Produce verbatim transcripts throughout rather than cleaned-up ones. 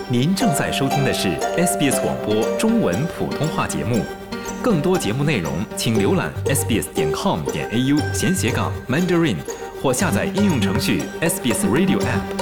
您正在收听的是 S B S 广播中文普通话节目，更多节目内容请浏览 s b s 点 com 点 a u 闲斜杠 Mandarin 或下载应用程序 S B S Radio App。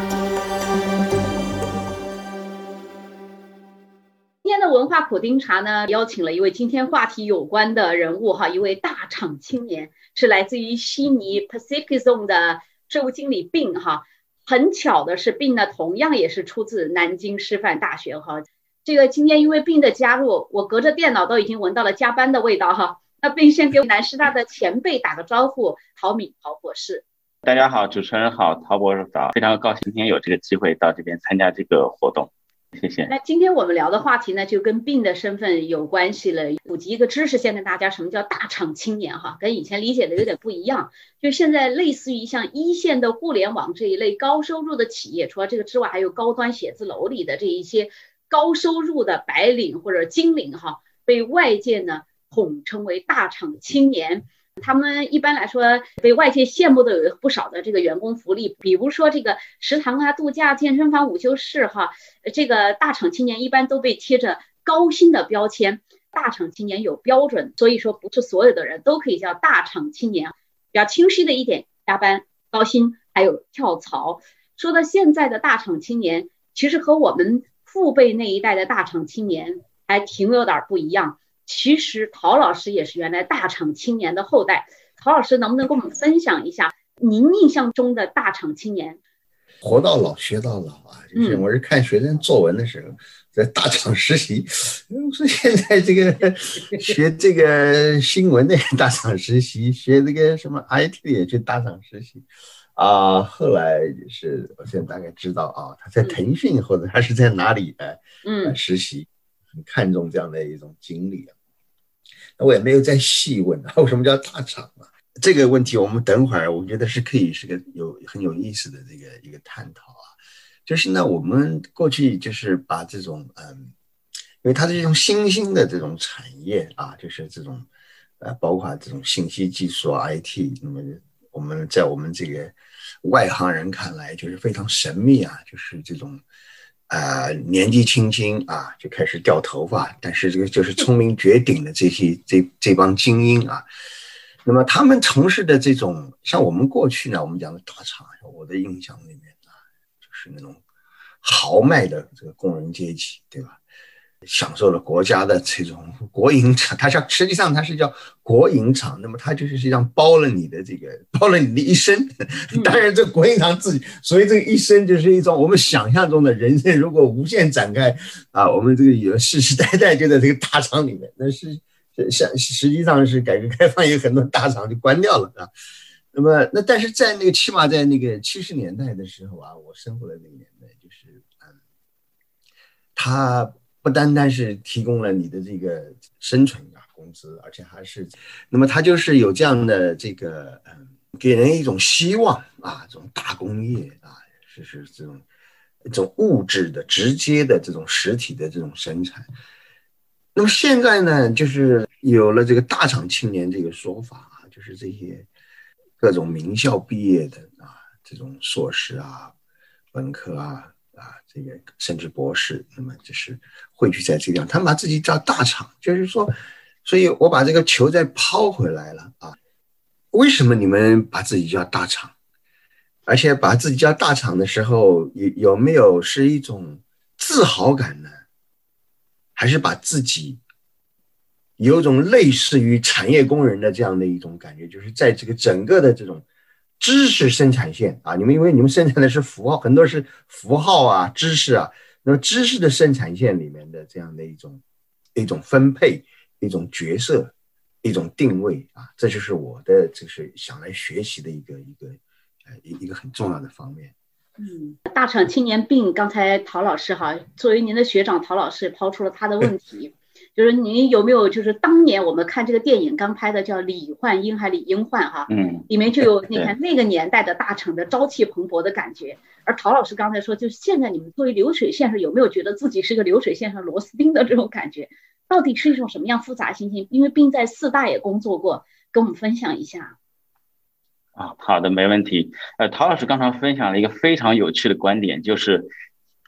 今天的文化苦丁茶呢，邀请了一位今天话题有关的人物哈，一位大厂青年，是来自于悉尼 Pacific Zone 的税务经理并哈。很巧的是，并呢同样也是出自南京师范大学哈。这个今天因为并的加入，我隔着电脑都已经闻到了加班的味道哈。那并先给南师大的前辈打个招呼，陶敏陶博士。 大家好，主持人好，陶博士好，非常高兴今天有这个机会到这边参加这个活动。谢谢。 那今天我们聊的话题呢，就跟并的身份有关系了。普及一个知识，先跟大家什么叫大厂青年哈，跟以前理解的有点不一样。就现在类似于像一线的互联网这一类高收入的企业，除了这个之外，还有高端写字楼里的这一些高收入的白领或者金领哈，被外界呢统称为大厂青年。他们一般来说被外界羡慕的有不少的这个员工福利，比如说这个食堂啊、度假、健身房、午休室哈，这个大厂青年一般都被贴着高薪的标签。大厂青年有标准，所以说不是所有的人都可以叫大厂青年。比较清晰的一点，加班、高薪还有跳槽。说到现在的大厂青年，其实和我们父辈那一代的大厂青年还挺有点不一样。其实陶老师也是原来大厂青年的后代，陶老师能不能跟我们分享一下您印象中的大厂青年？ 活到老学到老啊，就是我是看学生作文的时候，在大厂实习，我说现在这个学这个新闻的大厂实习，学这个什么 I T 的也去大厂实习啊。后来是我现在大概知道啊，他在腾讯或者他是在哪里哎、嗯、实习，很看重这样的一种经历啊。我也没有再细问啊，为什么叫大厂啊？这个问题我们等会儿我觉得是可以是个有很有意思的这个一个探讨啊。就是呢，我们过去就是把这种嗯，因为它是一种新兴的这种产业啊，就是这种呃，包括这种信息技术 I T， 那么我们在我们这个外行人看来就是非常神秘啊，就是这种。呃，年纪轻轻啊，就开始掉头发，但是这个就是聪明绝顶的这些这这帮精英啊。那么他们从事的这种，像我们过去呢，我们讲的大厂，我的印象里面啊，就是那种豪迈的这个工人阶级，对吧？享受了国家的这种国营厂，它是实际上它是叫国营厂，那么它就是实际上包了你的这个包了你的一生。当然这国营厂自己，所以这个一生就是一种我们想象中的人生，如果无限展开啊，我们这个有世世代代就在这个大厂里面，那是像实际上是改革开放有很多大厂就关掉了啊。那么那但是在那个起码在那个七十年代的时候啊，我生活的那个年代，就是嗯，它不单单是提供了你的这个生存啊工资，而且还是，那么它就是有这样的这个嗯，给人一种希望啊，这种大工业啊，是是这种一种物质的直接的这种实体的这种生产。那么现在呢，就是有了这个大厂青年这个说法啊，就是这些各种名校毕业的啊，这种硕士啊、本科啊。啊，这个甚至博士，那么就是汇聚在这个地方，他们把自己叫大厂，就是说，所以我把这个球再抛回来了啊。为什么你们把自己叫大厂？而且把自己叫大厂的时候，有有没有是一种自豪感呢？还是把自己有种类似于产业工人的这样的一种感觉，就是在这个整个的这种知识生产线啊，你们因为你们生产的是符号，很多是符号啊、知识啊，那么知识的生产线里面的这样的一种一种分配、一种角色、一种定位啊，这就是我的就是想来学习的一个一个呃一个很重要的方面。 嗯，大厂青年并刚才陶老师哈，作为您的学长，陶老师抛出了他的问题。就是您有没有就是当年我们看这个电影刚拍的叫李焕英还李英焕哈，嗯，里面就有你看那个年代的大厂的朝气蓬勃的感觉。而陶老师刚才说，就是现在你们作为流水线上有没有觉得自己是个流水线上螺丝钉的这种感觉？到底是一种什么样复杂心情？因为并在四大也工作过，跟我们分享一下。 啊，好的，没问题。呃，陶老师刚才分享了一个非常有趣的观点，就是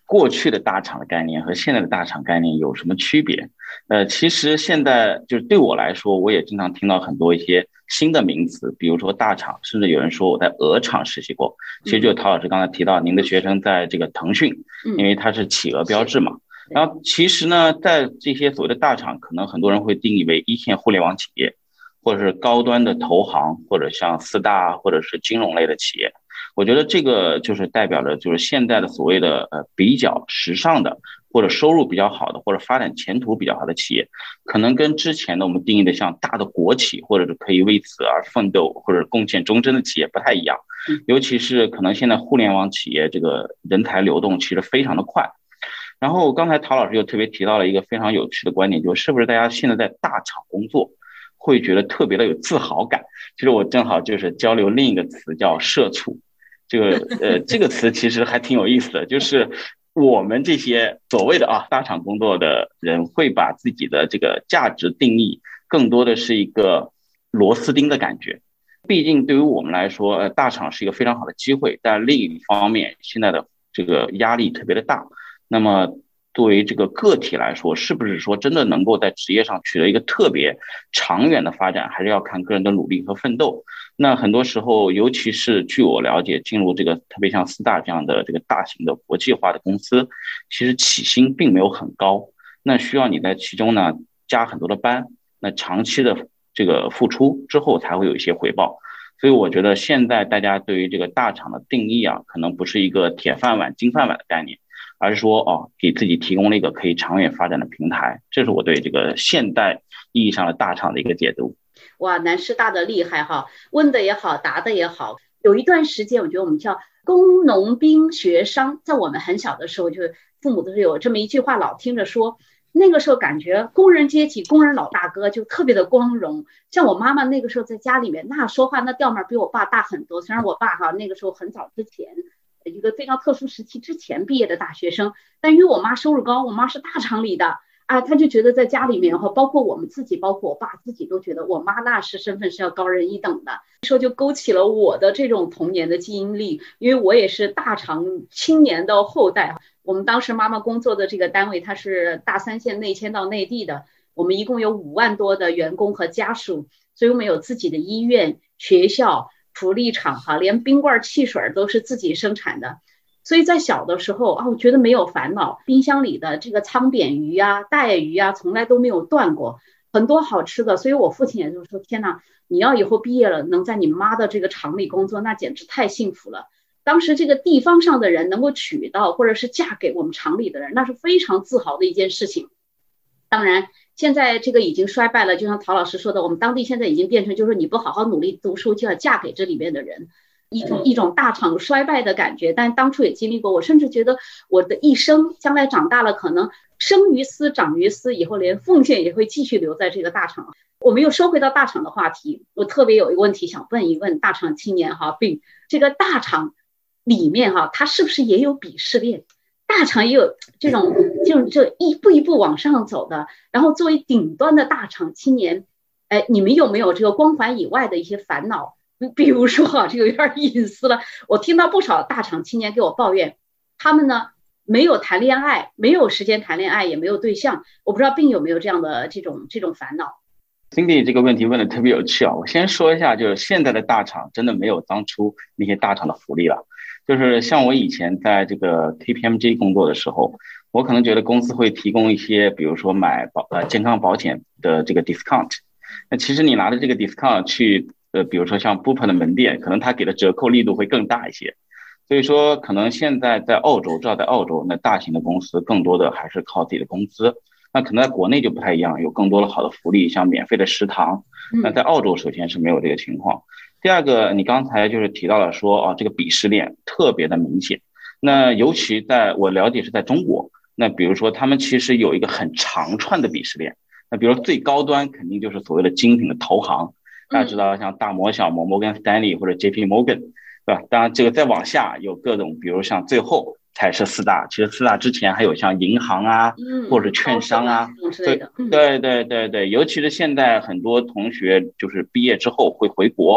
过去的大厂的概念和现在的大厂概念有什么区别？呃，其实现在就是对我来说，我也经常听到很多一些新的名词，比如说大厂，甚至有人说我在鹅厂实习过。其实就陶老师刚才提到，您的学生在这个腾讯，因为它是企鹅标志嘛。然后其实呢，在这些所谓的大厂，可能很多人会定义为一线互联网企业，或者是高端的投行，或者像四大或者是金融类的企业。我觉得这个就是代表着就是现在的所谓的呃比较时尚的或者收入比较好的或者发展前途比较好的企业，可能跟之前的我们定义的像大的国企或者是可以为此而奋斗或者贡献终身的企业不太一样。尤其是可能现在互联网企业这个人才流动其实非常的快。然后刚才陶老师又特别提到了一个非常有趣的观点，就是是不是大家现在在大厂工作会觉得特别的有自豪感？其实我正好就是交流另一个词叫社畜。这个呃，这个词其实还挺有意思的，就是我们这些所谓的啊大厂工作的人，会把自己的这个价值定义更多的是一个螺丝钉的感觉。毕竟对于我们来说，呃，大厂是一个非常好的机会，但另一方面，现在的这个压力特别的大。那么作为这个个体来说，是不是说真的能够在职业上取得一个特别长远的发展，还是要看个人的努力和奋斗。那很多时候，尤其是据我了解，进入这个特别像四大这样的这个大型的国际化的公司，其实起薪并没有很高，那需要你在其中呢加很多的班，那长期的这个付出之后才会有一些回报。所以我觉得现在大家对于这个大厂的定义啊，可能不是一个铁饭碗金饭碗的概念，而是说哦，给自己提供了一个可以长远发展的平台。这是我对这个现代意义上的大厂的一个解读。 哇，南师大的厉害哈，问的也好，答的也好。有一段时间，我觉得我们叫工农兵学商，在我们很小的时候，就父母都是有这么一句话老听着说。那个时候感觉工人阶级工人老大哥就特别的光荣，像我妈妈那个时候在家里面那说话那调门比我爸大很多，虽然我爸哈那个时候很早之前一个非常特殊时期之前毕业的大学生，但因为我妈收入高，我妈是大厂里的啊，他就觉得在家里面哈，包括我们自己包括我爸自己都觉得我妈那是身份是要高人一等的，说就勾起了我的这种童年的记忆力，因为我也是大厂青年的后代。我们当时妈妈工作的这个单位，它是大三线内迁到内地的，我们一共有五万多的员工和家属，所以我们有自己的医院、学校、福利厂哈，连冰棍汽水都是自己生产的。所以在小的时候啊，我觉得没有烦恼，冰箱里的这个苍扁鱼啊、带鱼啊，从来都没有断过，很多好吃的。所以我父亲也就说：“天哪，你要以后毕业了，能在你妈的这个厂里工作，那简直太幸福了。”当时这个地方上的人能够娶到或者是嫁给我们厂里的人，那是非常自豪的一件事情。当然现在这个已经衰败了，就像陶老师说的，我们当地现在已经变成就是你不好好努力读书就要嫁给这里面的人，一种一种大厂衰败的感觉。但当初也经历过，我甚至觉得我的一生将来长大了可能生于斯长于斯，以后连奉献也会继续留在这个大厂。我们又说回到大厂的话题，我特别有一个问题想问一问大厂青年哈，并这个大厂里面哈，它是不是也有鄙视链？大厂也有这种这种这一步一步往上走的，然后作为顶端的大厂青年，哎，你们有没有这个光环以外的一些烦恼？比如说哈，这个有点隐私了，我听到不少大厂青年给我抱怨，他们呢没有谈恋爱，没有时间谈恋爱，也没有对象，我不知道并有没有这样的这种这种烦恼。 Cindy 这个问题问的特别有趣啊！我先说一下，就是现在的大厂真的没有当初那些大厂的福利了。就是像我以前在这个 K P M G 工作的时候，我可能觉得公司会提供一些，比如说买保呃健康保险的这个 discount。那其实你拿着这个 discount 去呃，比如说像 Bupa 的门店，可能它给的折扣力度会更大一些。所以说，可能现在在澳洲，至少在澳洲，那大型的公司更多的还是靠自己的工资。那可能在国内就不太一样，有更多的好的福利，像免费的食堂。那在澳洲首先是没有这个情况。第二个，你刚才就是提到了说啊，这个鄙视链特别的明显。那尤其在我了解是在中国，那比如说他们其实有一个很长串的鄙视链。那比如说最高端肯定就是所谓的精品的投行，大家知道像大摩、小摩、摩根斯丹利或者 J P Morgan， 对吧？当然这个再往下有各种，比如像最后才是四大，其实四大之前还有像银行啊，嗯、或者券商啊，对对对对对，尤其是现在很多同学就是毕业之后会回国，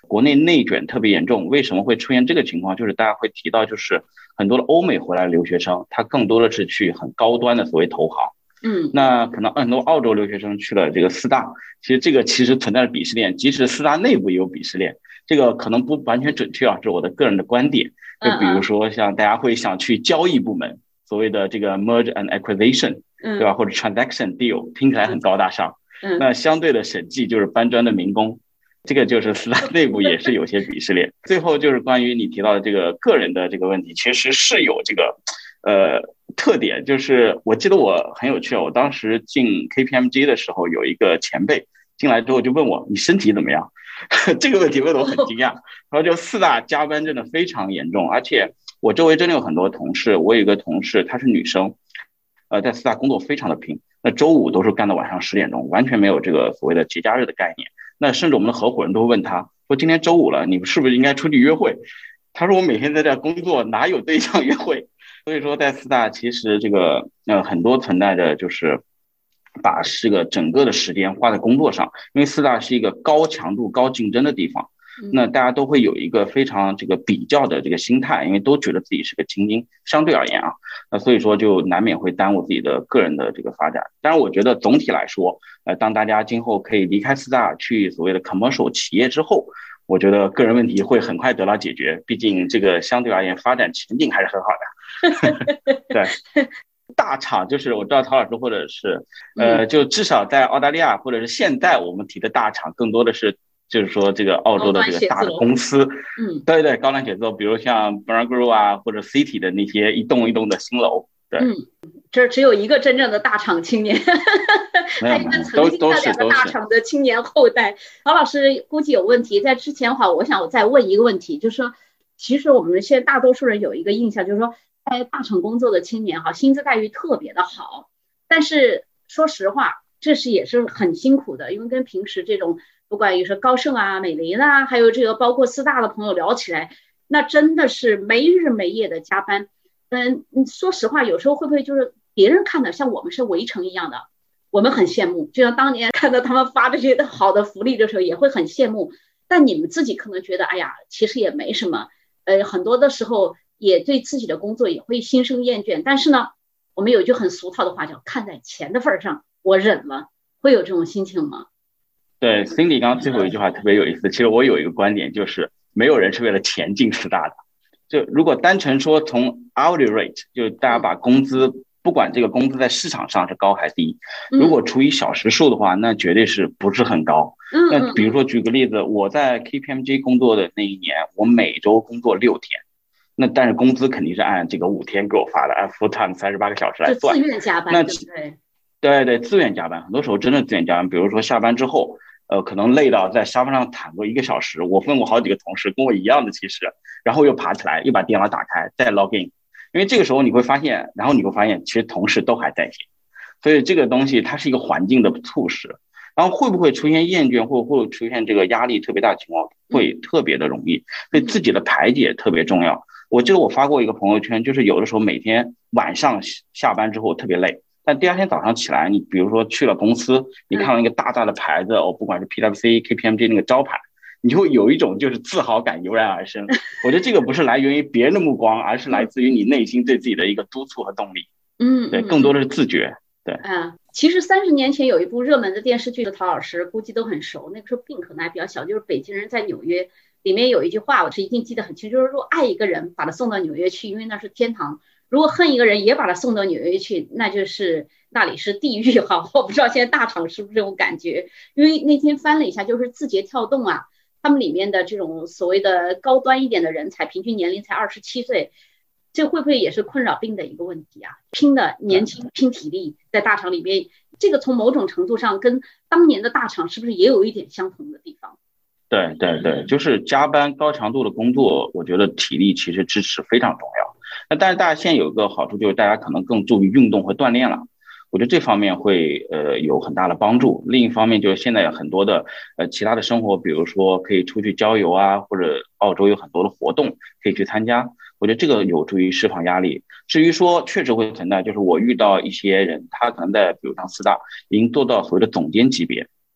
国内内卷特别严重，为什么会出现这个情况？就是大家会提到，就是很多的欧美回来的留学生，他更多的是去很高端的所谓投行。 嗯， 那可能很多澳洲留学生去了这个四大，其实这个其实存在着鄙视链，即使四大内部也有鄙视链，这个可能不完全准确啊，这是我的个人的观点。就比如说像大家会想去交易部门，所谓的这个 merge and acquisition， 对吧？或者 transaction deal， 听起来很高大上。那相对的审计就是搬砖的民工，这个就是四大内部也是有些鄙视链。最后就是关于你提到的这个个人的这个问题，其实是有这个呃特点，就是我记得我很有趣，我当时进 K P M G 的时候，有一个前辈进来之后就问我你身体怎么样。这个问题问得我很惊讶。然后就四大加班真的非常严重，而且我周围真的有很多同事，我有一个同事她是女生，呃，在四大工作非常的拼，那周五都是干到晚上十点钟，完全没有这个所谓的节假日的概念。那甚至我们的合伙人都会问他说，今天周五了，你们是不是应该出去约会？他说我每天在这工作，哪有对象约会？所以说在四大其实这个呃很多存在着就是把这个整个的时间花在工作上，因为四大是一个高强度高竞争的地方，那大家都会有一个非常这个比较的这个心态，因为都觉得自己是个精英，相对而言啊，那所以说就难免会耽误自己的个人的这个发展。当然我觉得总体来说，呃，当大家今后可以离开四大去所谓的 commercial 企业之后，我觉得个人问题会很快得到解决，毕竟这个相对而言发展前景还是很好的。对。大厂就是我知道陶老师或者是呃，就至少在澳大利亚或者是现在我们提的大厂，更多的是就是说这个澳洲的这个大的公司， 嗯， 对对，高端写字楼，比如像 Barangaroo 啊或者 City 的那些一栋一栋的新楼，对， 嗯，这只有一个真正的大厂青年，还有一个曾经的两个大厂的青年后代。陶老师估计有问题，在之前的话，我想我再问一个问题，就是说，其实我们现在大多数人有一个印象，就是说。在大厂工作的青年哈，薪资待遇特别的好，但是说实话，这是也是很辛苦的，因为跟平时这种不管也是高盛啊、美林啊，还有这个包括四大的朋友聊起来，那真的是没日没夜的加班。嗯，说实话，有时候会不会就是别人看的像我们是围城一样的，我们很羡慕，就像当年看到他们发这些好的福利的时候，也会很羡慕。但你们自己可能觉得，哎呀，其实也没什么。呃，很多的时候。也对自己的工作也会心生厌倦，但是呢，我们有一句很俗套的话叫看在钱的份上，我忍了，会有这种心情吗？ 对 ，Cindy 刚刚最后一句话特别有意思。其实我有一个观点，就是没有人是为了钱进四大的。就如果单纯说从 hourly rate， 就大家把工资，不管这个工资在市场上是高还是低，如果除以小时数的话，那绝对是不是很高。那比如说举个例子，我在 K P M G 工作的那一年，我每周工作六天。那但是工资肯定是按这个五天给我发的，按 full time 三十八个小时来算。 自愿加班， 那对不对？ 对对，自愿加班，很多时候真的自愿加班。比如说下班之后，呃，可能累到在沙发上躺过一个小时。我问过好几个同事，跟我一样的其实，然后又爬起来，又把电脑打开，再 log in。因为这个时候你会发现，然后你会发现，其实同事都还在线。所以这个东西它是一个环境的促使。然后会不会出现厌倦，或会出现这个压力特别大的情况，会特别的容易。所以自己的排解特别重要。我记得我发过一个朋友圈，就是有的时候每天晚上下班之后特别累，但第二天早上起来，你比如说去了公司，你看到一个大大的牌子，哦，不管是 P W C、K P M G 那个招牌，你就会有一种就是自豪感油然而生。我觉得这个不是来源于别人的目光，而是来自于你内心对自己的一个督促和动力。 嗯， 对，更多的是自觉。对， 嗯，其实三十年前有一部热门的电视剧，陶老师估计都很熟，那个时候病可能还比较小，就是《北京人在纽约》。里面有一句话我是一定记得很清，就是如果爱一个人把他送到纽约去，因为那是天堂；如果恨一个人也把他送到纽约去，那就是那里是地狱哈。我不知道现在大厂是不是这种感觉，因为那天翻了一下，就是字节跳动啊，他们里面的这种所谓的高端一点的人才，平均年龄才二十七岁，这会不会也是困扰病的一个问题啊？拼的年轻拼体力，在大厂里面，这个从某种程度上跟当年的大厂是不是也有一点相同的地方？ 对对对，就是加班高强度的工作，我觉得体力其实支持非常重要。那但是大家现在有一个好处，就是大家可能更注意运动和锻炼了，我觉得这方面会呃有很大的帮助。另一方面就是现在有很多的呃其他的生活，比如说可以出去郊游啊，或者澳洲有很多的活动可以去参加，我觉得这个有助于释放压力。至于说确实会存在，就是我遇到一些人，他可能在比如像四大已经做到所谓的总监级别。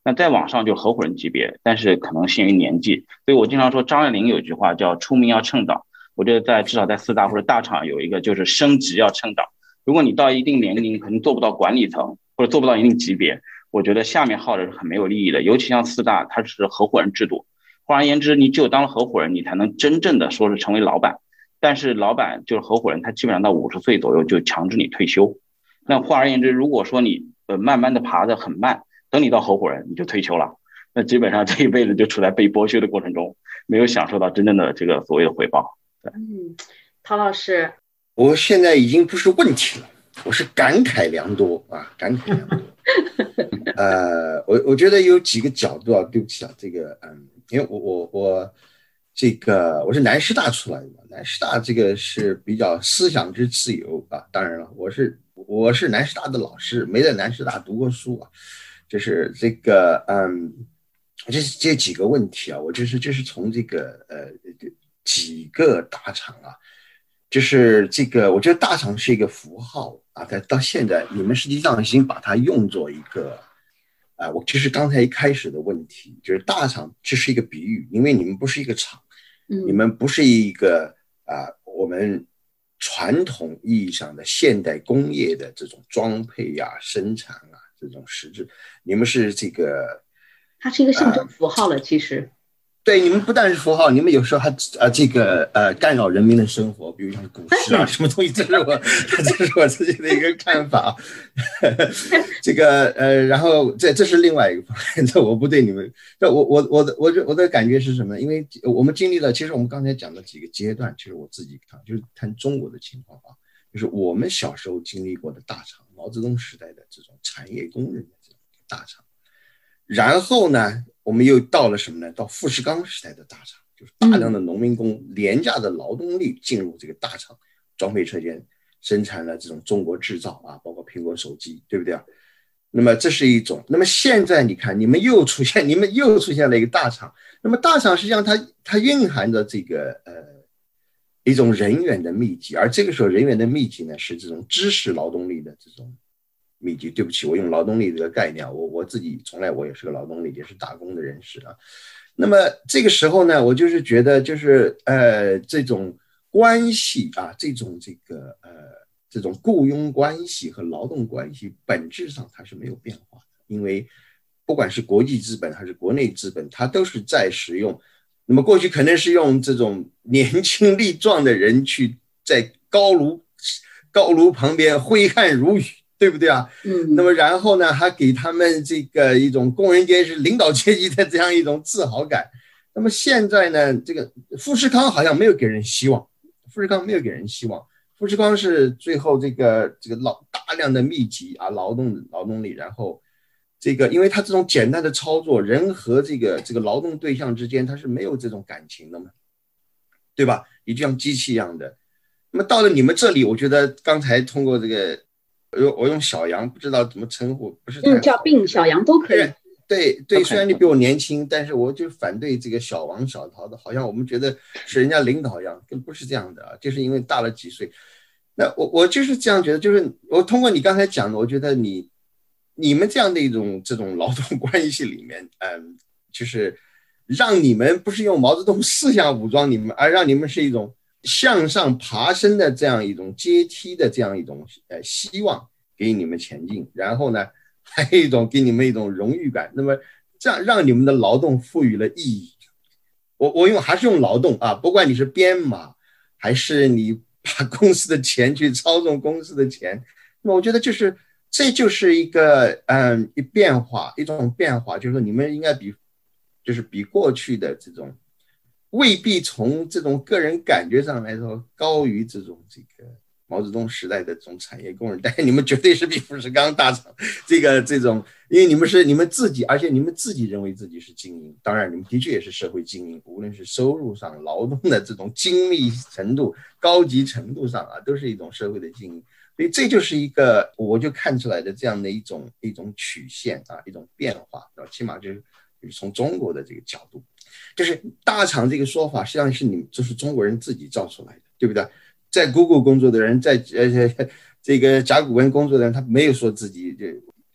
那再往上就合伙人级别，但是可能限于年纪。所以我经常说张爱玲有句话叫出名要趁早，我觉得在至少在四大或者大厂有一个就是升职要趁早。如果你到一定年龄可能做不到管理层或者做不到一定级别，我觉得下面耗着是很没有利益的。尤其像四大它是合伙人制度，换而言之你只有当了合伙人你才能真正的说是成为老板，但是老板就是合伙人，他基本上到五十岁左右就强制你退休。那换而言之，如果说你呃慢慢的爬得很慢，等你到合伙人你就退休了，那基本上这一辈子就处在被剥削的过程中，没有享受到真正的这个所谓的回报。 嗯，陶老师， 我现在已经不是问题了，我是感慨良多啊，感慨良多。呃，我我觉得有几个角度啊，对不起啊，这个嗯，因为我我我这个我是南师大出来的嘛，南师大这个是比较思想之自由啊，当然了，我是我是南师大的老师，没在南师大读过书啊，就是这个嗯，这这几个问题啊，我就是就是从这个呃几个大厂啊。就是这个，我觉得大厂是一个符号啊，但到现在你们实际上已经把它用作一个，啊，我就是刚才一开始的问题，就是大厂这是一个比喻，因为你们不是一个厂，你们不是一个啊，我们传统意义上的现代工业的这种装配呀、啊、生产啊这种实质，你们是这个， 它是一个象征符号了，呃、其实。 对，你们不但是符号，你们有时候还呃这个呃干扰人民的生活，比如像股市啊什么东西，这是我这是我自己的一个看法。这个呃，然后这这是另外一个方面，这我不对你们，这我我我的我的我的感觉是什么？因为我们经历了，其实我们刚才讲的几个阶段，其实我自己看就是谈中国的情况啊，就是我们小时候经历过的大厂，毛泽东时代的这种产业工人的这种大厂，然后呢？我们又到了什么呢？到富士康时代的大厂，就是大量的农民工、廉价的劳动力进入这个大厂，装配车间生产了这种中国制造啊，包括苹果手机，对不对啊？那么这是一种。那么现在你看，你们又出现，你们又出现了一个大厂。那么大厂实际上它它蕴含着这个呃一种人员的密集，而这个时候人员的密集呢，是这种知识劳动力的这种。密集，对不起，我用劳动力这个概念，我我自己从来我也是个劳动力，也是打工的人士啊。那么这个时候呢，我就是觉得就是呃这种关系啊，这种这个呃这种雇佣关系和劳动关系本质上它是没有变化的，因为不管是国际资本还是国内资本，它都是在使用。那么过去可能是用这种年轻力壮的人去在高炉高炉旁边挥汗如雨。对不对啊？嗯，那么然后呢，还给他们这个一种工人阶级是领导阶级的这样一种自豪感。那么现在呢，这个富士康好像没有给人希望，富士康没有给人希望，富士康是最后这个这个劳大量的密集啊劳动劳动力，然后这个因为它这种简单的操作，人和这个这个劳动对象之间它是没有这种感情的嘛，对吧？也就像机器一样的。那么到了你们这里，我觉得刚才通过这个。我用小杨不知道怎么称呼，不是太好， 嗯，叫病小杨都可以。 对对，虽然你比我年轻，但是我就反对这个小王小陶的，好像我们觉得是人家领导一样，更不是这样的啊，就是因为大了几岁。那我我就是这样觉得，就是我通过你刚才讲的，我觉得你你们这样的一种这种劳动关系里面，嗯，就是让你们不是用毛泽东思想武装你们，而让你们是一种。向上爬升的这样一种阶梯的这样一种呃希望给你们前进，然后呢还有一种给你们一种荣誉感，那么这样让你们的劳动赋予了意义。我我用还是用劳动啊，不管你是编码还是你把公司的钱去操纵公司的钱，那么我觉得就是这就是一个嗯一变化一种变化，就是说你们应该比就是比过去的这种。未必从这种个人感觉上来说高于这种这个毛泽东时代的这种产业工人，但是你们绝对是比富士康大厂这个这种，因为你们是你们自己，而且你们自己认为自己是精英，当然你们的确也是社会精英，无论是收入上、劳动的这种精密程度、高级程度上啊，都是一种社会的精英。所以这就是一个我就看出来的这样的一种一种曲线啊，一种变化，起码就是就是从中国的这个角度。就是大厂这个说法，实际上是你们就是中国人自己造出来的，对不对？在 Google 工作的人，在呃这个甲骨文工作的人，他没有说自己就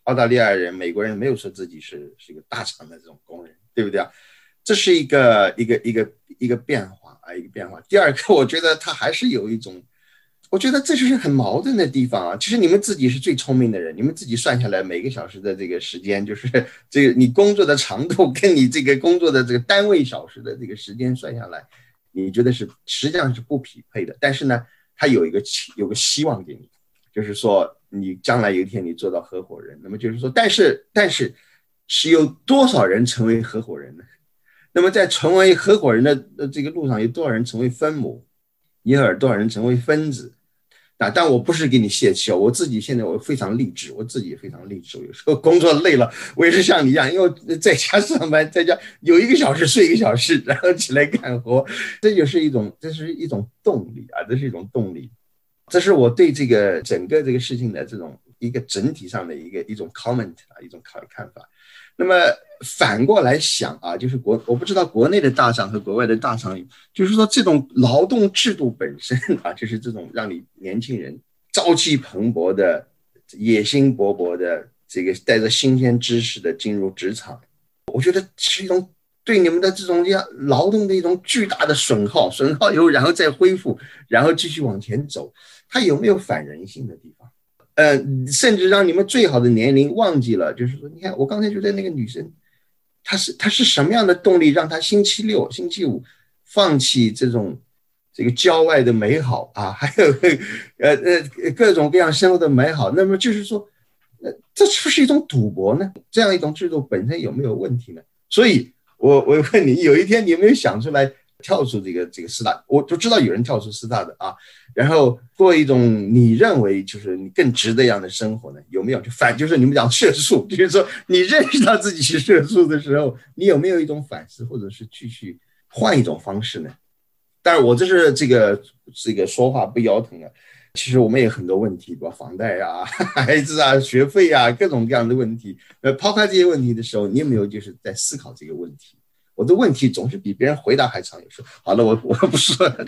澳大利亚人、美国人没有说自己是是一个大厂的这种工人，对不对啊？这是一个一个一个一个变化啊，一个变化。第二个，我觉得他还是有一种，我觉得这就是很矛盾的地方啊。其实你们自己是最聪明的人，你们自己算下来每个小时的这个时间，就是这个你工作的长度跟你这个工作的这个单位小时的这个时间算下来，你觉得是实际上是不匹配的。但是呢，他有一个有个希望给你，就是说你将来有一天你做到合伙人。那么就是说，但是但是是有多少人成为合伙人呢？那么在成为合伙人的这个路上，有多少人成为分母，也有多少人成为分子啊？但我不是给你泄气，我自己现在我非常励志，我自己也非常励志。有时候工作累了，我也是像你一样，因为在家上班，在家有一个小时睡一个小时，然后起来干活，这就是一种，这是一种动力啊，这是一种动力。这是我对这个整个这个事情的这种一个整体上的一个一种 comment 啊，一种看法。那么反过来想啊，就是国我不知道国内的大厂和国外的大厂，就是说这种劳动制度本身啊，就是这种让你年轻人朝气蓬勃的、野心勃勃的，这个带着新鲜知识的进入职场，我觉得是一种对你们的这种劳动的一种巨大的损耗，损耗以后然后再恢复，然后继续往前走，它有没有反人性的地方？呃，甚至让你们最好的年龄忘记了，就是说，你看我刚才觉得那个女生，她是她是什么样的动力让她星期六、星期五放弃这种这个郊外的美好啊，还有呃呃各种各样生活的美好？那么就是说，呃，这是不是一种赌博呢？这样一种制度本身有没有问题呢？所以我我问你，有一天你有没有想出来跳出这个这个四大？我就知道有人跳出四大的啊。然后过一种你认为就是你更值得样的生活呢？有没有？就反就是你们讲社畜，就是说你认识到自己是社畜的时候，你有没有一种反思，或者是继续换一种方式呢？当然，我这是这个这个说话不腰疼啊。其实我们也很多问题，比如房贷啊、孩子啊、学费啊，各种各样的问题。呃，抛开这些问题的时候，你有没有就是在思考这个问题？我的问题总是比别人回答还长，有时候。好了，我我不说了。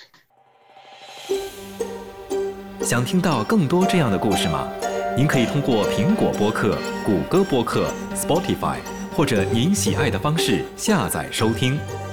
想听到更多这样的故事吗？您可以通过苹果播客、谷歌播客、Spotify 或者您喜爱的方式下载收听。